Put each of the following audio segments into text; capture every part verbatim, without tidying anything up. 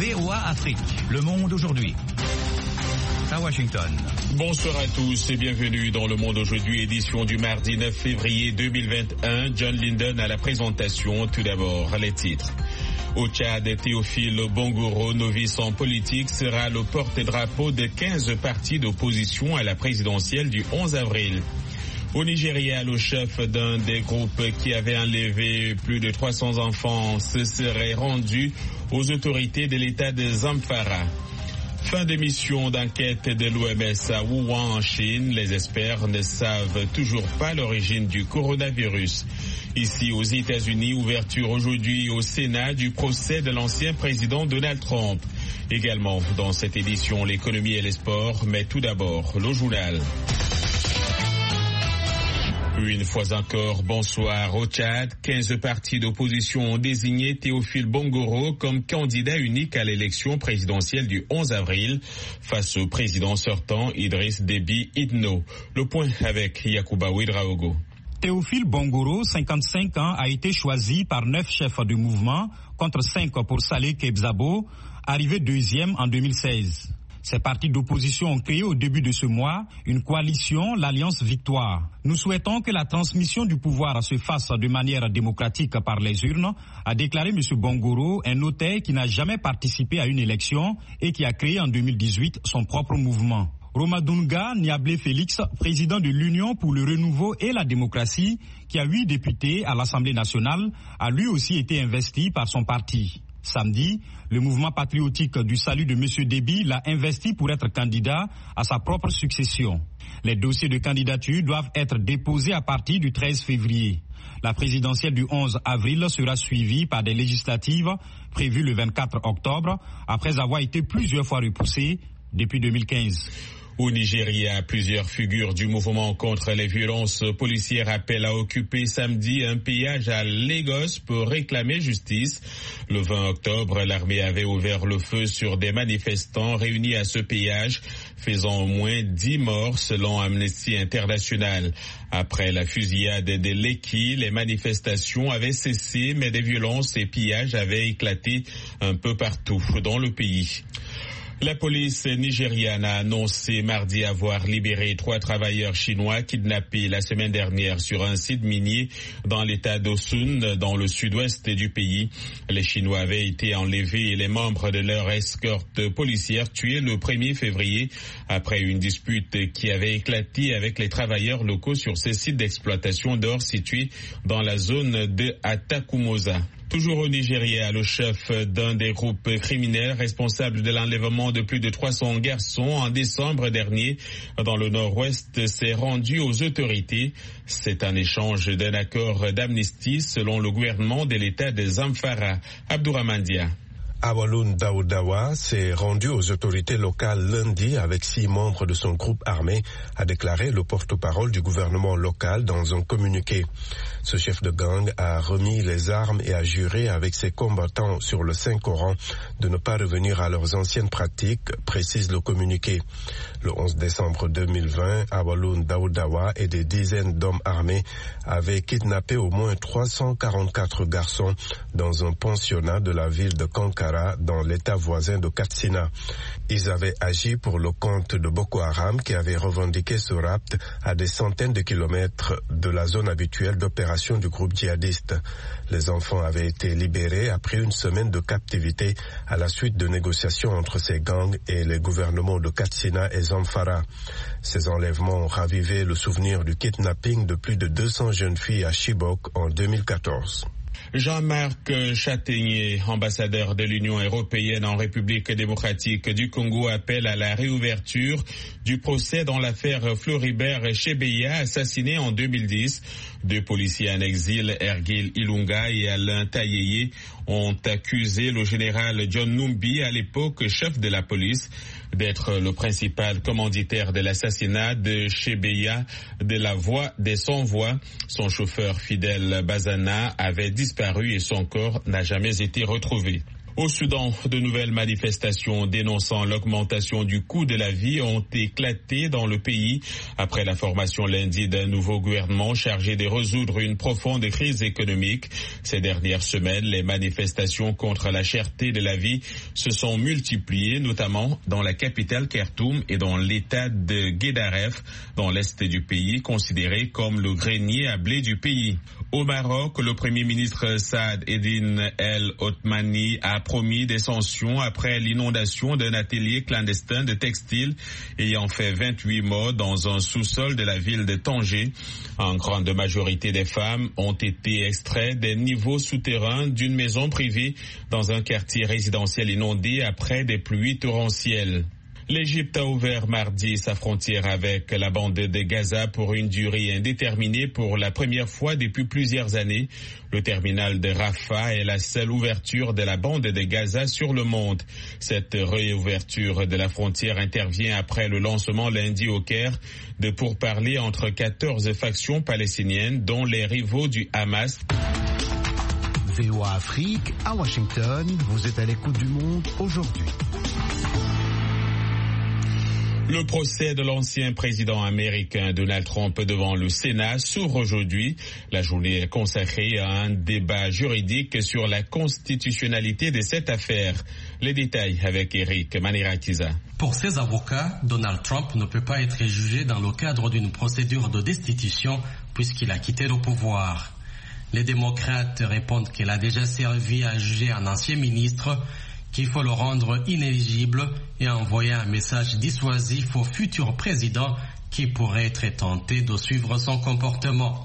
V O A Afrique, Le Monde aujourd'hui. À Washington. Bonsoir à tous et bienvenue dans Le Monde aujourd'hui, édition du mardi neuf février deux mille vingt et un. John Linden à la présentation. Tout d'abord, les titres. Au Tchad, Théophile Bongoro, novice en politique, sera le porte-drapeau de quinze partis d'opposition à la présidentielle du onze avril. Au Nigeria, le chef d'un des groupes qui avait enlevé plus de trois cents enfants se serait rendu aux autorités de l'État de Zamfara. Fin de mission d'enquête de l'O M S à Wuhan en Chine. Les experts ne savent toujours pas l'origine du coronavirus. Ici aux États-Unis, ouverture aujourd'hui au Sénat du procès de l'ancien président Donald Trump. Également dans cette édition, l'économie et les sports, mais tout d'abord le journal. Une fois encore, bonsoir. Au Tchad, quinze partis d'opposition ont désigné Théophile Bongoro comme candidat unique à l'élection présidentielle du onze avril face au président sortant Idriss Déby Itno. Le point avec Yacouba Ouedraogo. Théophile Bongoro, cinquante-cinq ans, a été choisi par neuf chefs de mouvement contre cinq pour Saleh Kebzabo, arrivé deuxième en deux mille seize. Ces partis d'opposition ont créé au début de ce mois une coalition, l'Alliance Victoire. Nous souhaitons que la transmission du pouvoir se fasse de manière démocratique par les urnes, a déclaré M. Bongoro, un notaire qui n'a jamais participé à une élection et qui a créé en deux mille dix-huit son propre mouvement. Romadunga Niablé Félix, président de l'Union pour le renouveau et la démocratie, qui a huit députés à l'Assemblée nationale, a lui aussi été investi par son parti. Samedi, le mouvement patriotique du salut de M. Déby l'a investi pour être candidat à sa propre succession. Les dossiers de candidature doivent être déposés à partir du treize février. La présidentielle du onze avril sera suivie par des législatives prévues le vingt-quatre octobre, après avoir été plusieurs fois repoussées depuis deux mille quinze. Au Nigeria, plusieurs figures du mouvement contre les violences policières appellent à occuper samedi un péage à Lagos pour réclamer justice. Le vingt octobre, l'armée avait ouvert le feu sur des manifestants réunis à ce péage, faisant au moins dix morts selon Amnesty International. Après la fusillade de Lekki, les manifestations avaient cessé, mais des violences et pillages avaient éclaté un peu partout dans le pays. La police nigériane a annoncé mardi avoir libéré trois travailleurs chinois kidnappés la semaine dernière sur un site minier dans l'état d'Osun, dans le sud-ouest du pays. Les Chinois avaient été enlevés et les membres de leur escorte policière tués le premier février après une dispute qui avait éclaté avec les travailleurs locaux sur ces sites d'exploitation d'or situés dans la zone de Atakumosa. Toujours au Nigeria, le chef d'un des groupes criminels responsables de l'enlèvement de plus de trois cents garçons en décembre dernier dans le nord-ouest s'est rendu aux autorités. C'est un échange d'un accord d'amnistie selon le gouvernement de l'état de Zamfara. Abdourahmane Dia. Awaloun Daoudawa s'est rendu aux autorités locales lundi avec six membres de son groupe armé, a déclaré le porte-parole du gouvernement local dans un communiqué. Ce chef de gang a remis les armes et a juré avec ses combattants sur le Saint-Coran de ne pas revenir à leurs anciennes pratiques, précise le communiqué. Le onze décembre deux mille vingt, Awaloun Daoudawa et des dizaines d'hommes armés avaient kidnappé au moins trois cent quarante-quatre garçons dans un pensionnat de la ville de Kankara dans l'état voisin de Katsina. Ils avaient agi pour le compte de Boko Haram qui avait revendiqué ce rapt à des centaines de kilomètres de la zone habituelle d'opération du groupe djihadiste. Les enfants avaient été libérés après une semaine de captivité à la suite de négociations entre ces gangs et les gouvernements de Katsina et Zamfara. Ces enlèvements ont ravivé le souvenir du kidnapping de plus de deux cents jeunes filles à Chibok en deux mille quatorze. Jean-Marc Châtaignier, ambassadeur de l'Union européenne en République démocratique du Congo, appelle à la réouverture du procès dans l'affaire Floribert Chebeya, assassiné en deux mille dix. Deux policiers en exil, Ergil Ilunga et Alain Tayeye, ont accusé le général John Numbi, à l'époque chef de la police, d'être le principal commanditaire de l'assassinat de Chebeya de la voix des sans-voix. Son chauffeur Fidel Bazana avait disparu et son corps n'a jamais été retrouvé. Au Soudan, de nouvelles manifestations dénonçant l'augmentation du coût de la vie ont éclaté dans le pays après la formation lundi d'un nouveau gouvernement chargé de résoudre une profonde crise économique. Ces dernières semaines, les manifestations contre la cherté de la vie se sont multipliées, notamment dans la capitale Khartoum et dans l'état de Guédaref, dans l'est du pays, considéré comme le grenier à blé du pays. Au Maroc, le premier ministre Saad Eddine El Othmani a promis des sanctions après l'inondation d'un atelier clandestin de textile ayant fait vingt-huit morts dans un sous-sol de la ville de Tanger. En grande majorité des femmes ont été extraites des niveaux souterrains d'une maison privée dans un quartier résidentiel inondé après des pluies torrentielles. L'Égypte a ouvert mardi sa frontière avec la bande de Gaza pour une durée indéterminée pour la première fois depuis plusieurs années. Le terminal de Rafah est la seule ouverture de la bande de Gaza sur le monde. Cette réouverture de la frontière intervient après le lancement lundi au Caire de pourparlers entre quatorze factions palestiniennes, dont les rivaux du Hamas. V O A Afrique, à Washington, vous êtes à l'écoute du monde aujourd'hui. Le procès de l'ancien président américain Donald Trump devant le Sénat s'ouvre aujourd'hui. La journée est consacrée à un débat juridique sur la constitutionnalité de cette affaire. Les détails avec Eric Manirakiza. Pour ses avocats, Donald Trump ne peut pas être jugé dans le cadre d'une procédure de destitution puisqu'il a quitté le pouvoir. Les démocrates répondent qu'il a déjà servi à juger un ancien ministre, qu'il faut le rendre inéligible et envoyer un message dissuasif au futur président qui pourrait être tenté de suivre son comportement.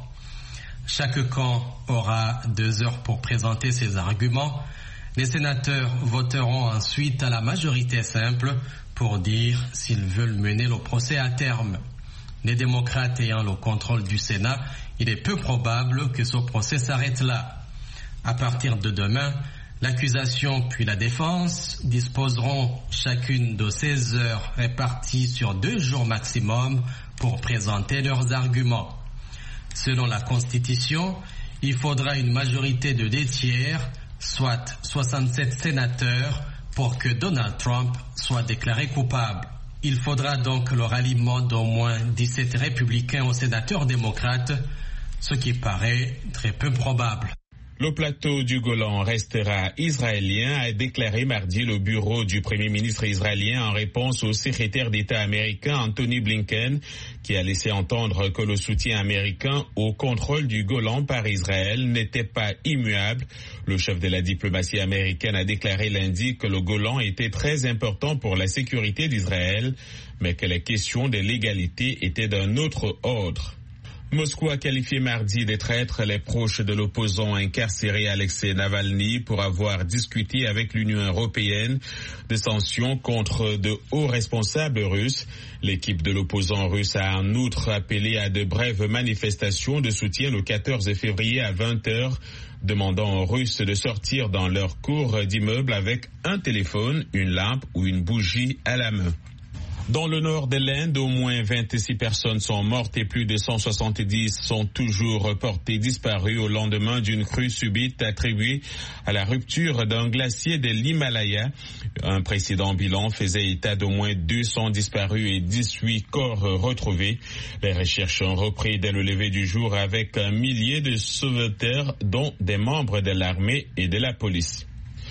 Chaque camp aura deux heures pour présenter ses arguments. Les sénateurs voteront ensuite à la majorité simple pour dire s'ils veulent mener le procès à terme. Les démocrates ayant le contrôle du Sénat, il est peu probable que ce procès s'arrête là. À partir de demain, l'accusation puis la défense disposeront chacune de seize heures réparties sur deux jours maximum pour présenter leurs arguments. Selon la Constitution, il faudra une majorité de deux tiers, soit soixante-sept sénateurs, pour que Donald Trump soit déclaré coupable. Il faudra donc le ralliement d'au moins dix-sept républicains aux sénateurs démocrates, ce qui paraît très peu probable. Le plateau du Golan restera israélien, a déclaré mardi le bureau du Premier ministre israélien en réponse au secrétaire d'État américain Anthony Blinken, qui a laissé entendre que le soutien américain au contrôle du Golan par Israël n'était pas immuable. Le chef de la diplomatie américaine a déclaré lundi que le Golan était très important pour la sécurité d'Israël, mais que les questions de légalité étaient d'un autre ordre. Moscou a qualifié mardi de traîtres les proches de l'opposant incarcéré Alexei Navalny pour avoir discuté avec l'Union européenne de sanctions contre de hauts responsables russes. L'équipe de l'opposant russe a en outre appelé à de brèves manifestations de soutien le quatorze février à vingt heures, demandant aux Russes de sortir dans leur cour d'immeuble avec un téléphone, une lampe ou une bougie à la main. Dans le nord de l'Inde, au moins vingt-six personnes sont mortes et plus de cent soixante-dix sont toujours reportées disparues au lendemain d'une crue subite attribuée à la rupture d'un glacier de l'Himalaya. Un précédent bilan faisait état d'au moins deux cents disparus et dix-huit corps retrouvés. Les recherches ont repris dès le lever du jour avec un millier de sauveteurs, dont des membres de l'armée et de la police.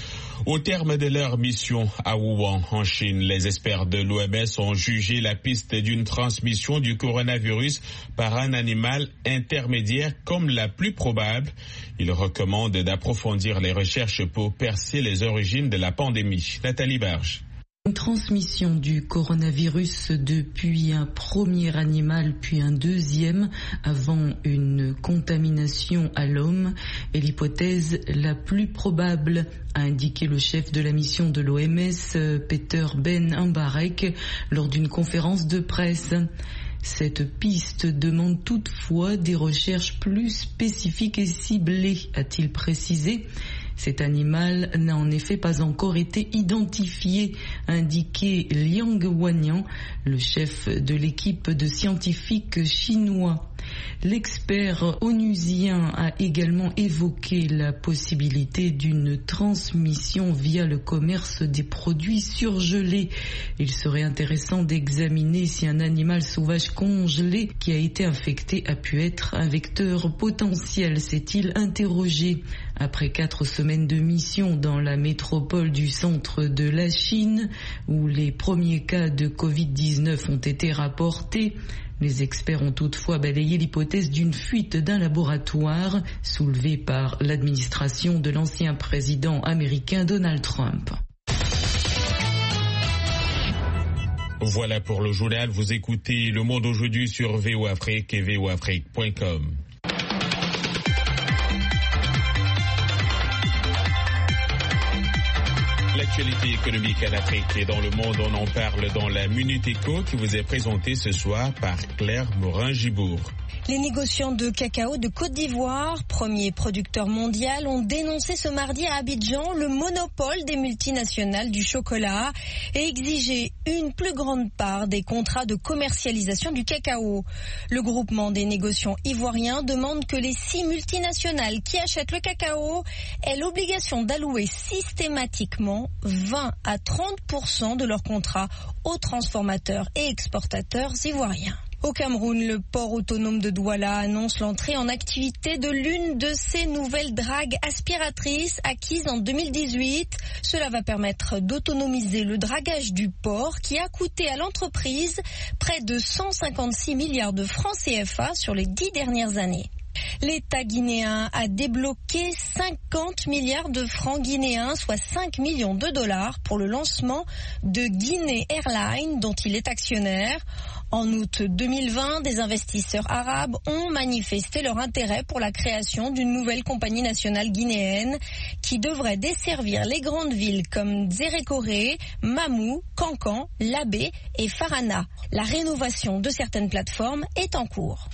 Au terme de leur mission à Wuhan, en Chine, les experts de l'O M S ont jugé la piste d'une transmission du coronavirus par un animal intermédiaire comme la plus probable. Ils recommandent d'approfondir les recherches pour percer les origines de la pandémie. Nathalie Barge. Une transmission du coronavirus depuis un premier animal puis un deuxième avant une contamination à l'homme est l'hypothèse la plus probable, a indiqué le chef de la mission de l'O M S, Peter Ben Ambarek, lors d'une conférence de presse. Cette piste demande toutefois des recherches plus spécifiques et ciblées, a-t-il précisé. Cet animal n'a en effet pas encore été identifié, a indiqué Liang Wanyan, le chef de l'équipe de scientifiques chinois. L'expert onusien a également évoqué la possibilité d'une transmission via le commerce des produits surgelés. Il serait intéressant d'examiner si un animal sauvage congelé qui a été infecté a pu être un vecteur potentiel, s'est-il interrogé. Après quatre semaines de mission dans la métropole du centre de la Chine, où les premiers cas de covid dix-neuf ont été rapportés, les experts ont toutefois balayé l'hypothèse d'une fuite d'un laboratoire soulevée par l'administration de l'ancien président américain Donald Trump. Voilà pour le journal. Vous écoutez Le Monde aujourd'hui sur V O Afrique et V O Afrique point com. L'actualité économique en Afrique et dans le monde, on en parle dans la Minute Éco qui vous est présentée ce soir par Claire Morin-Gibourg. Les négociants de cacao de Côte d'Ivoire, premier producteur mondial, ont dénoncé ce mardi à Abidjan le monopole des multinationales du chocolat et exigé une plus grande part des contrats de commercialisation du cacao. Le groupement des négociants ivoiriens demande que les six multinationales qui achètent le cacao aient l'obligation d'allouer systématiquement vingt à trente pour cent de leurs contrats aux transformateurs et exportateurs ivoiriens. Au Cameroun, le port autonome de Douala annonce l'entrée en activité de l'une de ses nouvelles dragues aspiratrices acquises en deux mille dix-huit. Cela va permettre d'autonomiser le dragage du port qui a coûté à l'entreprise près de cent cinquante-six milliards de francs C F A sur les dix dernières années. L'État guinéen a débloqué cinquante milliards de francs guinéens, soit cinq millions de dollars, pour le lancement de Guinée Airlines, dont il est actionnaire. En août deux mille vingt, des investisseurs arabes ont manifesté leur intérêt pour la création d'une nouvelle compagnie nationale guinéenne qui devrait desservir les grandes villes comme Zérékoré, Mamou, Kankan, Labé et Farana. La rénovation de certaines plateformes est en cours.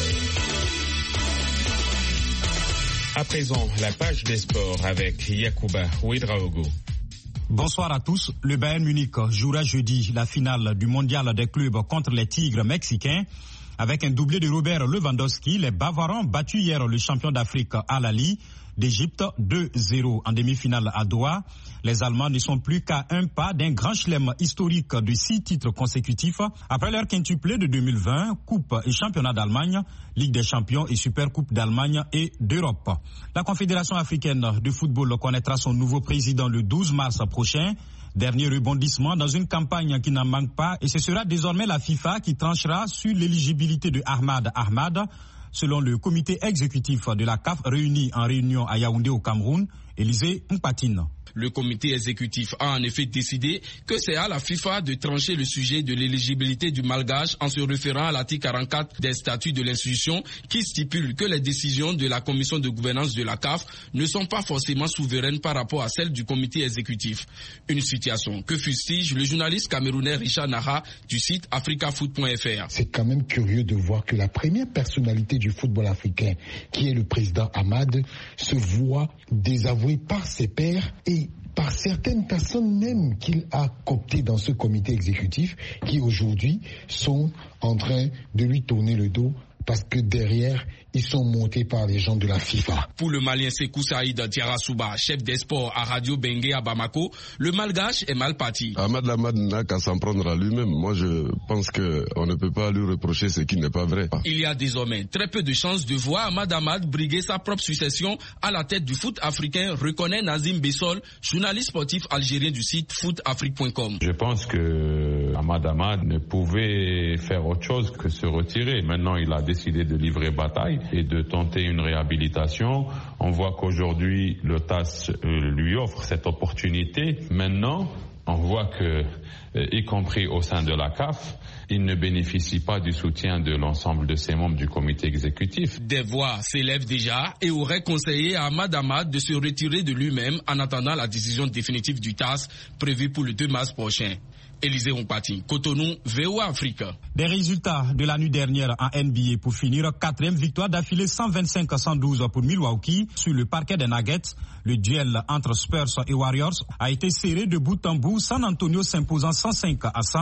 À présent, la page des sports avec Yacouba Ouedraogo. Bonsoir à tous. Le Bayern Munich jouera jeudi la finale du mondial des clubs contre les Tigres mexicains. Avec un doublé de Robert Lewandowski, les Bavarois ont battu hier le champion d'Afrique Al Ahly d'Égypte deux zéro en demi-finale à Doha. Les Allemands ne sont plus qu'à un pas d'un grand chelem historique de six titres consécutifs après leur quintuplé de deux mille vingt, Coupe et Championnat d'Allemagne, Ligue des Champions et Supercoupe d'Allemagne et d'Europe. La Confédération africaine de football connaîtra son nouveau président le douze mars prochain. Dernier rebondissement dans une campagne qui n'en manque pas, et ce sera désormais la FIFA qui tranchera sur l'éligibilité de Ahmad Ahmad. Selon le comité exécutif de la C A F réuni en réunion à Yaoundé au Cameroun, Élisée Mpatine. Le comité exécutif a en effet décidé que c'est à la FIFA de trancher le sujet de l'éligibilité du malgache en se référant à l'article quarante-quatre des statuts de l'institution qui stipule que les décisions de la commission de gouvernance de la C A F ne sont pas forcément souveraines par rapport à celles du comité exécutif. Une situation que fustige le journaliste camerounais Richard Naha du site africafoot point f r. C'est quand même curieux de voir que la première personnalité du football africain, qui est le président Ahmad, se voit désavoué par ses pairs et par certaines personnes même qu'il a cooptées dans ce comité exécutif qui aujourd'hui sont en train de lui tourner le dos parce que derrière, ils sont montés par les gens de la FIFA. Pour le Malien Sekou Saïd Diarasouba, chef des sports à Radio Bengué à Bamako, le malgache est mal parti. Ahmad Ahmad n'a qu'à s'en prendre à lui-même. Moi, je pense qu'on ne peut pas lui reprocher ce qui n'est pas vrai. Il y a désormais très peu de chances de voir Ahmad Ahmad briguer sa propre succession à la tête du foot africain, reconnaît Nazim Bessol, journaliste sportif algérien du site foot afrique point com. Je pense que Ahmad Ahmad ne pouvait faire autre chose que se retirer. Maintenant, il a décidé de livrer bataille et de tenter une réhabilitation. On voit qu'aujourd'hui, le T A S lui offre cette opportunité. Maintenant, on voit que, y compris au sein de la C A F, il ne bénéficie pas du soutien de l'ensemble de ses membres du comité exécutif. Des voix s'élèvent déjà et auraient conseillé à Ahmad Ahmad de se retirer de lui-même en attendant la décision définitive du T A S prévue pour le deux mars prochain. Élisée Ompati, Cotonou, V O A Afrique. Des résultats de la nuit dernière en N B A pour finir, quatrième victoire d'affilée cent vingt-cinq à cent douze pour Milwaukee sur le parquet des Nuggets. Le duel entre Spurs et Warriors a été serré de bout en bout, San Antonio s'imposant cent cinq à cent.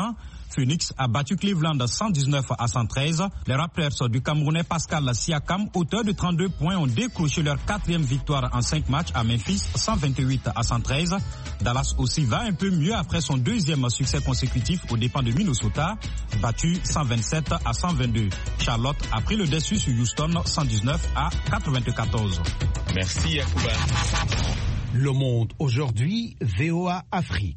Phoenix a battu Cleveland cent dix-neuf à cent treize. Les Raptors du Camerounais Pascal Siakam, auteur de trente-deux points, ont décroché leur quatrième victoire en cinq matchs à Memphis, cent vingt-huit à cent treize. Dallas aussi va un peu mieux après son deuxième succès consécutif aux dépens de Minnesota, battu cent vingt-sept à cent vingt-deux. Charlotte a pris le dessus sur Houston, cent dix-neuf à quatre-vingt-quatorze. Merci Yacouba. Le Monde aujourd'hui, V O A Afrique.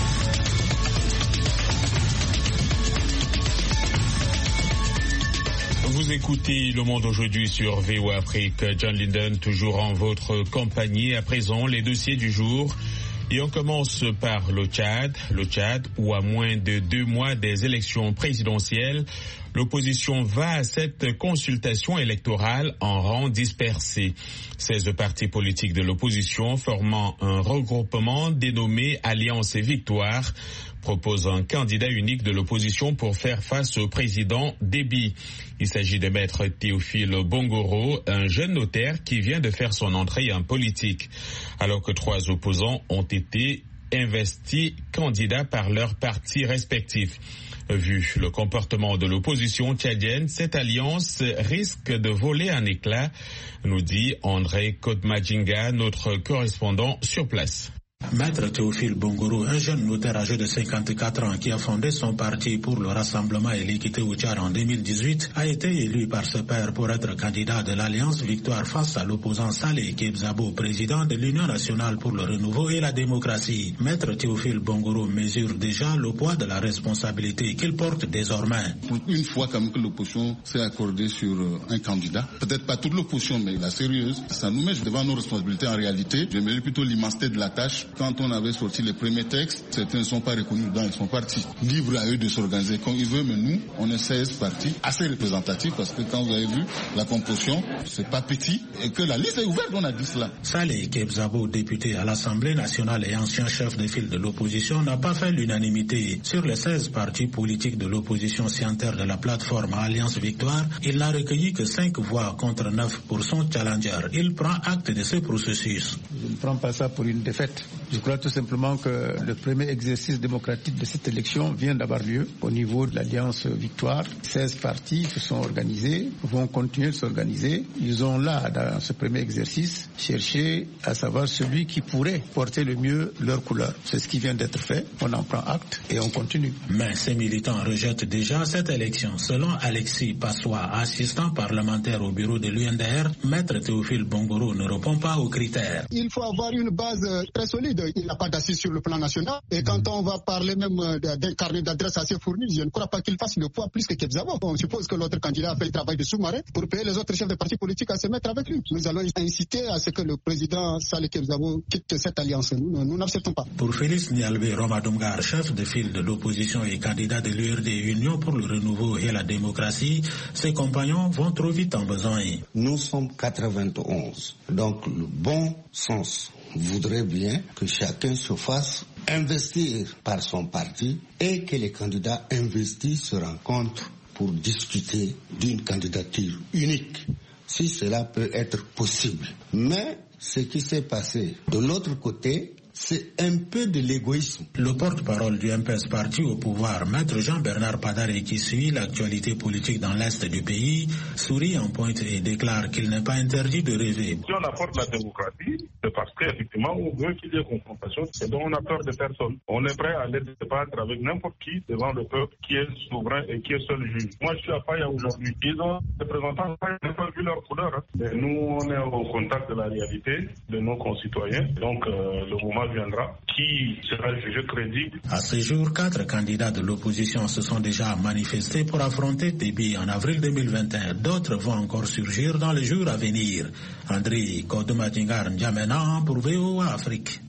Vous écoutez Le Monde aujourd'hui sur V O A Afrique. John Linden, toujours en votre compagnie. À présent, les dossiers du jour. Et on commence par le Tchad. Le Tchad, où à moins de deux mois des élections présidentielles, l'opposition va à cette consultation électorale en rang dispersé. seize partis politiques de l'opposition formant un regroupement dénommé Alliance et Victoire propose un candidat unique de l'opposition pour faire face au président Déby. Il s'agit de maître Théophile Bongoro, un jeune notaire qui vient de faire son entrée en politique, alors que trois opposants ont été investis candidats par leurs partis respectifs. Vu le comportement de l'opposition tchadienne, cette alliance risque de voler en éclats, nous dit André Kodmadjinga, notre correspondant sur place. Maître Théophile Bongoro, un jeune notaire âgé de cinquante-quatre ans qui a fondé son parti pour le Rassemblement et l'équité au Tchad en deux mille dix-huit, a été élu par ce père pour être candidat de l'Alliance Victoire face à l'opposant Saleh Kebzabo, président de l'Union nationale pour le renouveau et la démocratie. Maître Théophile Bongoro mesure déjà le poids de la responsabilité qu'il porte désormais. Pour une fois quand même que l'opposition s'est accordée sur un candidat, peut-être pas toute l'opposition mais la sérieuse, ça nous met devant nos responsabilités en réalité. Je mets plutôt l'immensité de la tâche. Quand on avait sorti les premiers textes, certains ne sont pas reconnus dedans, ils sont partis. Libre à eux de s'organiser comme ils veulent, mais nous, on est seize partis assez représentatifs parce que quand vous avez vu la composition, c'est pas petit et que la liste est ouverte, on a dit cela. Saleh Kebzabo, député à l'Assemblée nationale et ancien chef de file de l'opposition, n'a pas fait l'unanimité. Sur les seize partis politiques de l'opposition signataires de la plateforme Alliance Victoire, il n'a recueilli que cinq voix contre neuf pour son challenger. Il prend acte de ce processus. Je ne prends pas ça pour une défaite. Je crois tout simplement que le premier exercice démocratique de cette élection vient d'avoir lieu au niveau de l'Alliance Victoire. seize partis se sont organisés, vont continuer de s'organiser. Ils ont là, dans ce premier exercice, cherché à savoir celui qui pourrait porter le mieux leur couleur. C'est ce qui vient d'être fait. On en prend acte et on continue. Mais ces militants rejettent déjà cette élection. Selon Alexis Passois, assistant parlementaire au bureau de l'U N D R, Maître Théophile Bongoro ne répond pas aux critères. Il faut avoir une base très solide. Il n'a pas d'assise sur le plan national. Et quand on va parler même d'un carnet d'adresse assez fourni, je ne crois pas qu'il fasse le poids plus que Kebzabo. On suppose que l'autre candidat a fait le travail de sous-marin pour payer les autres chefs de partis politiques à se mettre avec lui. Nous allons inciter à ce que le président Saleh Kebzabo quitte cette alliance. Nous, nous n'acceptons pas. Pour Félix Nialbe Romadumgar, chef de file de l'opposition et candidat de l'U R D Union pour le renouveau et la démocratie, ses compagnons vont trop vite en besogne. Nous sommes quatre-vingt-onze. Donc le bon sens voudrait bien que chacun se fasse investir par son parti et que les candidats investis se rencontrent pour discuter d'une candidature unique, si cela peut être possible. Mais ce qui s'est passé de l'autre côté, c'est un peu de l'égoïsme. Le porte-parole du M P S parti au pouvoir, Maître Jean-Bernard Padare, qui suit l'actualité politique dans l'Est du pays, sourit en pointe et déclare qu'il n'est pas interdit de rêver. Si on apporte la démocratie, c'est parce qu'effectivement on veut qu'il y ait confrontation et donc on a peur de personne. On est prêt à aller débattre avec n'importe qui devant le peuple qui est souverain et qui est seul juge. Moi je suis à Païa aujourd'hui. Ils ont des représentants qui n'ont pas vu leur couleur. Hein. Mais nous on est au contact de la réalité de nos concitoyens. Donc euh, le moment viendra, qui sera jugé crédible. À ce jour, quatre candidats de l'opposition se sont déjà manifestés pour affronter Déby en avril deux mille vingt et un. D'autres vont encore surgir dans les jours à venir. André Kodomadingar N'Djamena pour V O A Afrique.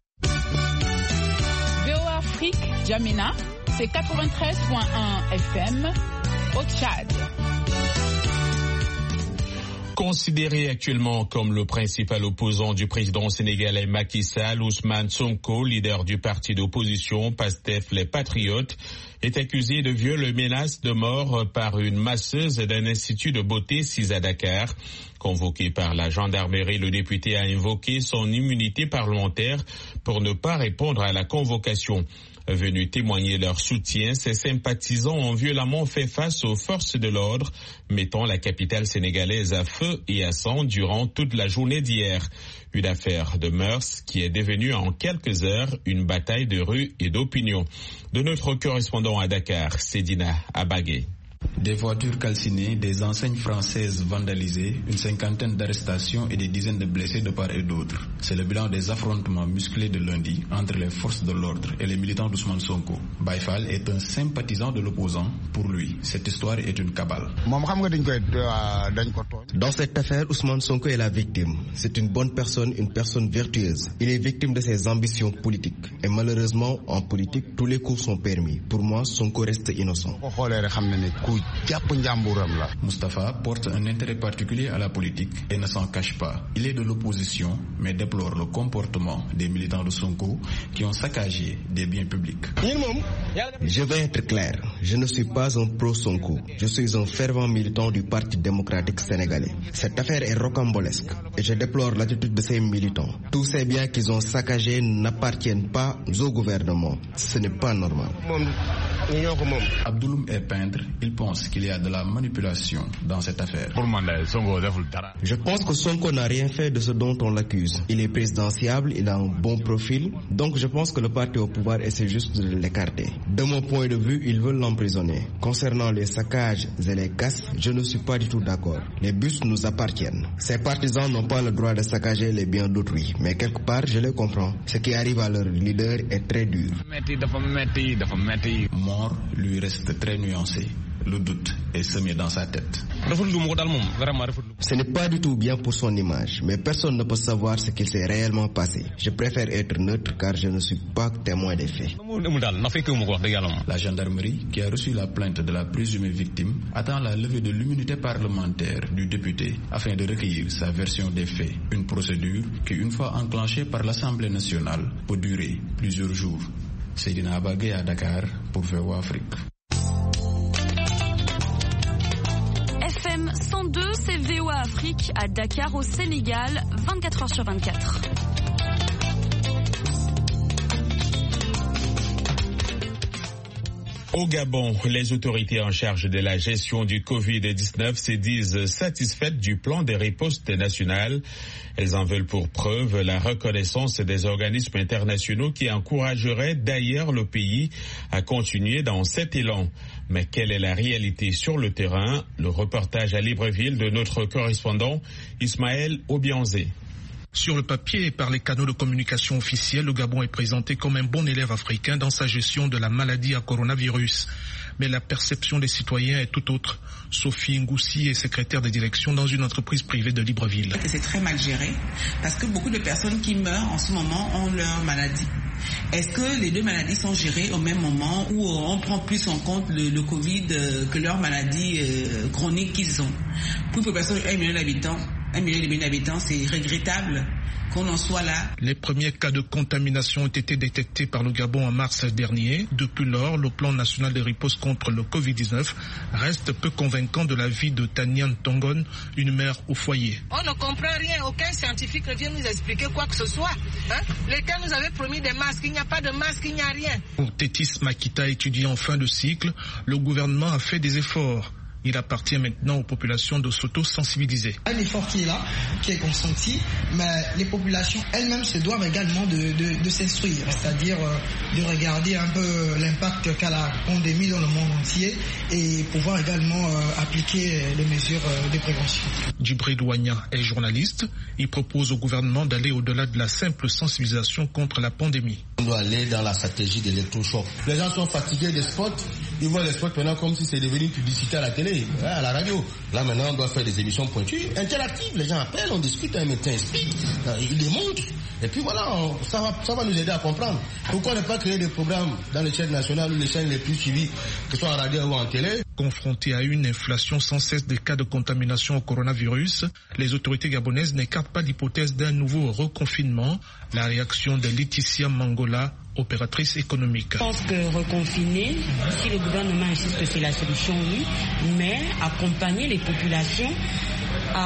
V O A Afrique, N'Djamena, c'est quatre-vingt-treize virgule un F M au Tchad. Considéré actuellement comme le principal opposant du président sénégalais Macky Sall, Ousmane Sonko, leader du parti d'opposition Pastef les Patriotes, est accusé de viol et menace de mort par une masseuse d'un institut de beauté sis à Dakar. Convoqué par la gendarmerie, le député a invoqué son immunité parlementaire pour ne pas répondre à la convocation. Venus témoigner leur soutien, ces sympathisants ont violemment fait face aux forces de l'ordre, mettant la capitale sénégalaise à feu et à sang durant toute la journée d'hier. Une affaire de mœurs qui est devenue en quelques heures une bataille de rue et d'opinion. De notre correspondant à Dakar, Sedina Abagué. Des voitures calcinées, des enseignes françaises vandalisées, une cinquantaine d'arrestations et des dizaines de blessés de part et d'autre. C'est le bilan des affrontements musclés de lundi entre les forces de l'ordre et les militants d'Ousmane Sonko. Baye Fall est un sympathisant de l'opposant. Pour lui, cette histoire est une cabale. Dans cette affaire, Ousmane Sonko est la victime. C'est une bonne personne, une personne vertueuse. Il est victime de ses ambitions politiques. Et malheureusement, en politique, tous les coups sont permis. Pour moi, Sonko reste innocent. Moustapha porte un intérêt particulier à la politique et ne s'en cache pas. Il est de l'opposition, mais déplore le comportement des militants de Sonko qui ont saccagé des biens publics. Je vais être clair, je ne suis pas un pro-Sonko. Je suis un fervent militant du Parti démocratique sénégalais. Cette affaire est rocambolesque et je déplore l'attitude de ces militants. Tous ces biens qu'ils ont saccagés n'appartiennent pas au gouvernement. Ce n'est pas normal. Abdouloum est peintre. Il pense qu'il y a de la manipulation dans cette affaire. Je pense que Sonko n'a rien fait de ce dont on l'accuse. Il est présidentiable, il a un bon profil, donc je pense que le parti au pouvoir essaie juste de l'écarter. De mon point de vue, ils veulent l'emprisonner. Concernant les saccages et les casses, je ne suis pas du tout d'accord. Les bus nous appartiennent. Ces partisans n'ont pas le droit de saccager les biens d'autrui, mais quelque part, je les comprends. Ce qui arrive à leur leader est très dur. Mort lui reste très nuancé. Le doute est semé dans sa tête. Ce n'est pas du tout bien pour son image, mais personne ne peut savoir ce qu'il s'est réellement passé. Je préfère être neutre car je ne suis pas témoin des faits. La gendarmerie, qui a reçu la plainte de la présumée victime, attend la levée de l'immunité parlementaire du député afin de recueillir sa version des faits. Une procédure qui, une fois enclenchée par l'Assemblée nationale, peut durer plusieurs jours. Sedina Abagué à Dakar pour V O A Afrique. F M cent deux, c'est V O A Afrique à Dakar au Sénégal, vingt-quatre heures sur vingt-quatre. Au Gabon, les autorités en charge de la gestion du covid dix-neuf se disent satisfaites du plan de riposte national. Elles en veulent pour preuve la reconnaissance des organismes internationaux qui encourageraient d'ailleurs le pays à continuer dans cet élan. Mais quelle est la réalité sur le terrain? Le reportage à Libreville de notre correspondant Ismaël Obianzé. Sur le papier et par les canaux de communication officiels, le Gabon est présenté comme un bon élève africain dans sa gestion de la maladie à coronavirus. Mais la perception des citoyens est tout autre. Sophie Ngoussi est secrétaire de direction dans une entreprise privée de Libreville. C'est très mal géré parce que beaucoup de personnes qui meurent en ce moment ont leur maladie. Est-ce que les deux maladies sont gérées au même moment ou on prend plus en compte le, le Covid que leur maladie euh, chronique qu'ils ont? Pour une personne, un million d'habitants, un million d'habitants, c'est regrettable qu'on en soit là. Les premiers cas de contamination ont été détectés par le Gabon en mars dernier. Depuis lors, le plan national de riposte contre le covid dix-neuf reste peu convaincant de l'avis de Tanian Tongon, une mère au foyer. On ne comprend rien, aucun scientifique ne vient nous expliquer quoi que ce soit. Hein? L'État nous avait promis des masques, il n'y a pas de masques, il n'y a rien. Pour Tétis Makita, étudiant en fin de cycle, le gouvernement a fait des efforts. Il appartient maintenant aux populations de s'auto-sensibiliser. Un effort qui est là, qui est consenti, mais les populations elles-mêmes se doivent également de, de, de s'instruire, c'est-à-dire euh, de regarder un peu l'impact qu'a la pandémie dans le monde entier et pouvoir également euh, appliquer les mesures euh, de prévention. Djibril Ouagna est journaliste. Il propose au gouvernement d'aller au-delà de la simple sensibilisation contre la pandémie. On doit aller dans la stratégie d'électrochoc. Les gens sont fatigués des spots. Ils voient les spots maintenant comme si c'est devenu une publicité à la télé, à la radio. Là maintenant on doit faire des émissions pointues, interactives. Les gens appellent, on discute, un médecin explique, il les montre. Et puis voilà, on, ça, va, ça va nous aider à comprendre. Pourquoi ne pas créer des programmes dans les chaînes nationales ou les chaînes les plus suivies, que ce soit en radio ou en télé? Confrontés à une inflation sans cesse des cas de contamination au coronavirus, les autorités gabonaises n'écartent pas l'hypothèse d'un nouveau reconfinement. La réaction de Laetitia Mangola, opératrice économique. Je pense que reconfiner, si le gouvernement insiste que c'est la solution, oui, mais accompagner les populations à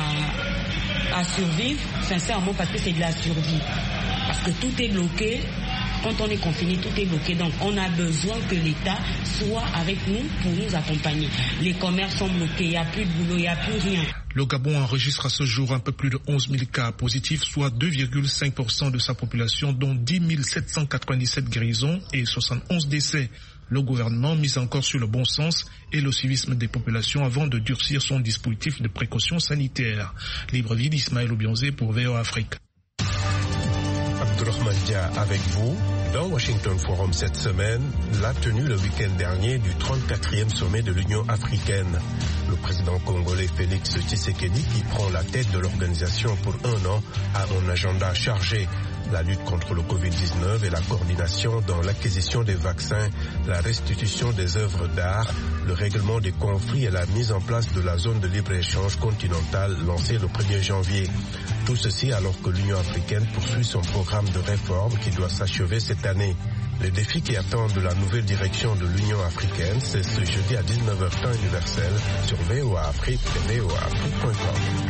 à, à survivre, sincèrement, parce que c'est de la survie. Parce que tout est bloqué. Quand on est confiné, tout est bloqué. Donc, on a besoin que l'État soit avec nous pour nous accompagner. Les commerces sont bloqués, il n'y a plus de boulot, il n'y a plus rien. Le Gabon enregistre à ce jour un peu plus de onze mille cas positifs, soit deux virgule cinq pour cent de sa population, dont dix mille sept cent quatre-vingt-dix-sept guérisons et soixante-onze décès. Le gouvernement mise encore sur le bon sens et le civisme des populations avant de durcir son dispositif de précaution sanitaire. Libreville d'Ismaël Obianzé pour V O A Afrique. Abdourahmane Dia avec vous. Dans Washington Forum cette semaine, la tenue le week-end dernier du trente-quatrième sommet de l'Union africaine. Le président congolais Félix Tshisekedi, qui prend la tête de l'organisation pour un an, a un agenda chargé. La lutte contre le covid dix-neuf et la coordination dans l'acquisition des vaccins, la restitution des œuvres d'art, le règlement des conflits et la mise en place de la zone de libre-échange continentale lancée le premier janvier. Tout ceci alors que l'Union africaine poursuit son programme de réforme qui doit s'achever cette année. Les défis qui attendent la nouvelle direction de l'Union africaine, c'est ce jeudi à dix-neuf heures temps universel sur V O A Afrique et V O A Afrique point com.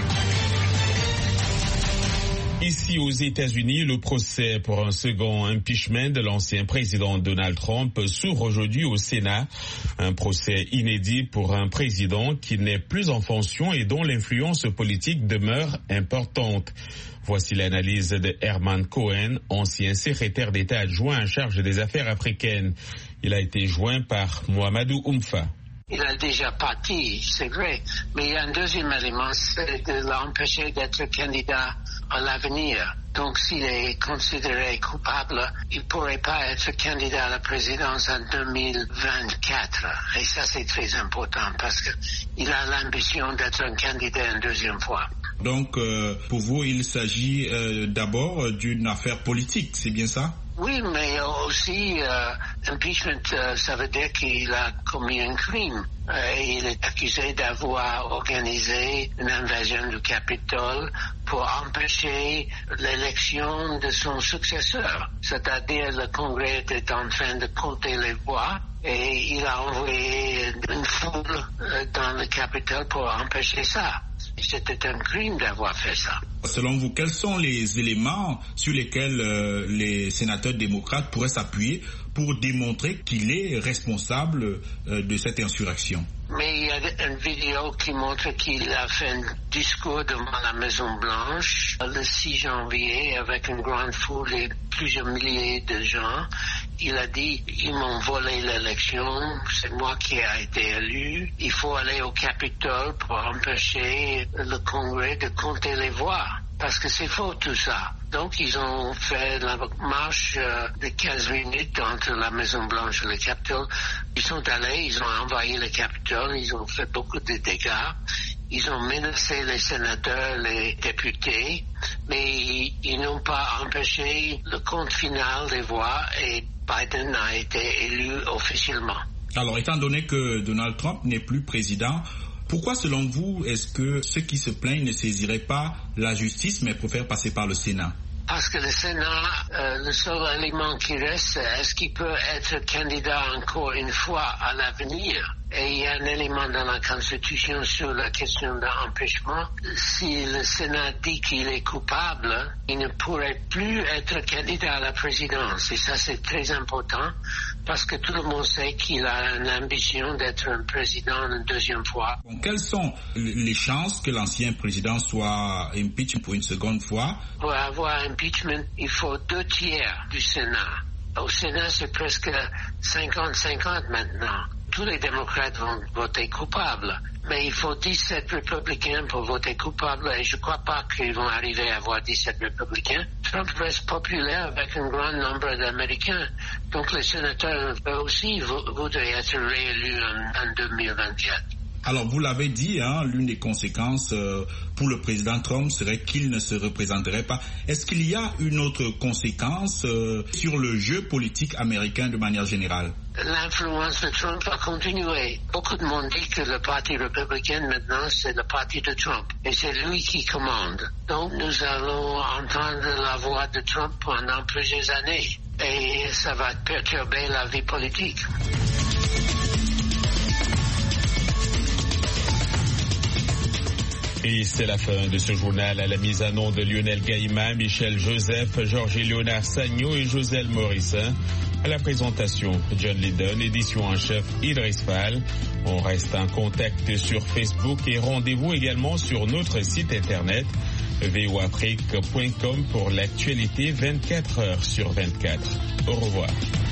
Ici aux États-Unis, le procès pour un second impeachment de l'ancien président Donald Trump s'ouvre aujourd'hui au Sénat. Un procès inédit pour un président qui n'est plus en fonction et dont l'influence politique demeure importante. Voici l'analyse de Herman Cohen, ancien secrétaire d'État adjoint en charge des affaires africaines. Il a été joint par Mohamedou Oumfa. Il a déjà parti, c'est vrai, mais il y a un deuxième élément, c'est de l'empêcher d'être candidat à l'avenir. Donc s'il est considéré coupable, il ne pourrait pas être candidat à la présidence en deux mille vingt-quatre. Et ça c'est très important parce qu'il a l'ambition d'être un candidat une deuxième fois. Donc euh, pour vous, il s'agit euh, d'abord d'une affaire politique, c'est bien ça ? Oui, mais aussi, euh, impeachment, euh, ça veut dire qu'il a commis un crime. Euh, il est accusé d'avoir organisé une invasion du Capitole pour empêcher l'élection de son successeur. C'est-à-dire, le Congrès était en train de compter les voix et il a envoyé une foule euh, dans le Capitole pour empêcher ça. C'était un crime d'avoir fait ça. Selon vous, quels sont les éléments sur lesquels euh, les sénateurs démocrates pourraient s'appuyer pour démontrer qu'il est responsable euh, de cette insurrection? Mais il y a une vidéo qui montre qu'il a fait un discours devant la Maison-Blanche le six janvier avec une grande foule et plusieurs milliers de gens. Il a dit, ils m'ont volé l'élection, c'est moi qui ai été élu. Il faut aller au Capitole pour empêcher le Congrès de compter les voix. Parce que c'est faux tout ça. Donc ils ont fait la marche de quinze minutes entre la Maison-Blanche et le Capitole. Ils sont allés, ils ont envahi le Capitole, ils ont fait beaucoup de dégâts. Ils ont menacé les sénateurs, les députés, mais ils, ils n'ont pas empêché le compte final des voix et Biden a été élu officiellement. Alors, étant donné que Donald Trump n'est plus président, pourquoi, selon vous, est-ce que ceux qui se plaignent ne saisiraient pas la justice, mais préfèrent passer par le Sénat? Parce que le Sénat, euh, le seul élément qui reste, est-ce qu'il peut être candidat encore une fois à l'avenir? Et il y a un élément dans la Constitution sur la question de l'empêchement. Si le Sénat dit qu'il est coupable, il ne pourrait plus être candidat à la présidence. Et ça, c'est très important parce que tout le monde sait qu'il a une ambition d'être un président une deuxième fois. Bon, quelles sont les chances que l'ancien président soit impeaché pour une seconde fois? Pour avoir impeachment, il faut deux tiers du Sénat. Au Sénat, c'est presque cinquante cinquante maintenant. Tous les démocrates vont voter coupable, mais il faut dix-sept républicains pour voter coupable et je ne crois pas qu'ils vont arriver à avoir dix-sept républicains. Trump reste populaire avec un grand nombre d'Américains, donc les sénateurs eux aussi voudraient être réélus en, en deux mille vingt-quatre. Alors, vous l'avez dit, hein, l'une des conséquences euh, pour le président Trump serait qu'il ne se représenterait pas. Est-ce qu'il y a une autre conséquence euh, sur le jeu politique américain de manière générale? L'influence de Trump va continuer. Beaucoup de monde dit que le parti républicain maintenant c'est le parti de Trump et c'est lui qui commande. Donc nous allons entendre la voix de Trump pendant plusieurs années et ça va perturber la vie politique. Et c'est la fin de ce journal. À la mise à nom de Lionel Gaïma, Michel Joseph, Georges-Léonard Sagno et Joselle Morissin. À la présentation, John Lydon, édition en chef Idriss Fall. On reste en contact sur Facebook et rendez-vous également sur notre site internet v o afrique point com pour l'actualité vingt-quatre heures sur vingt-quatre. Au revoir.